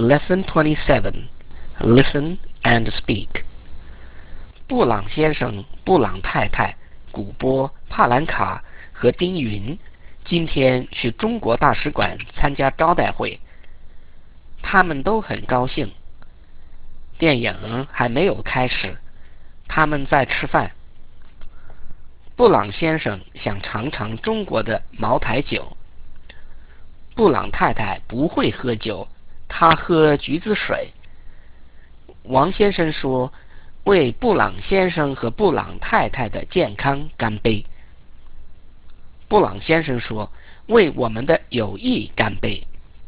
Lesson 27. Listen and speak. 布朗先生、布朗太太、古波、帕兰卡和丁云今天去中国大使馆参加招待会，他们都很高兴。电影还没有开始，他们在吃饭。布朗先生想尝尝中国的茅台酒。布朗太太不会喝酒，她喝橘子水。王先生说：“为布朗先生和布朗太太的健康干杯。”布朗先生说：“为我们的友谊干杯。”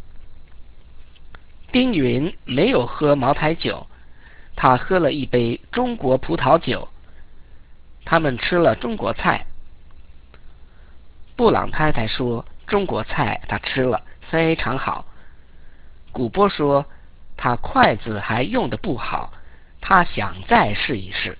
丁云没有喝茅台酒，他喝了一杯中国葡萄酒。他们吃了中国菜。布朗太太说：“中国菜她吃了，非常好。”古波说：“他筷子还用得不好，他想再试一试。”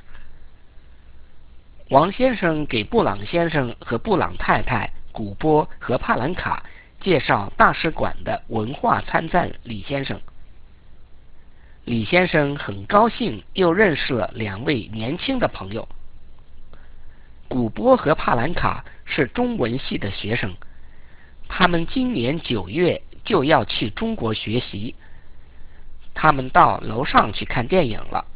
王先生给布朗先生和布朗太太、古波和帕兰卡介绍大使馆的文化参赞李先生。李先生很高兴又认识了2位年轻的朋友。古波和帕兰卡是中文系的学生，他们今年9月就要去中国学习。他们到楼上去看电影了。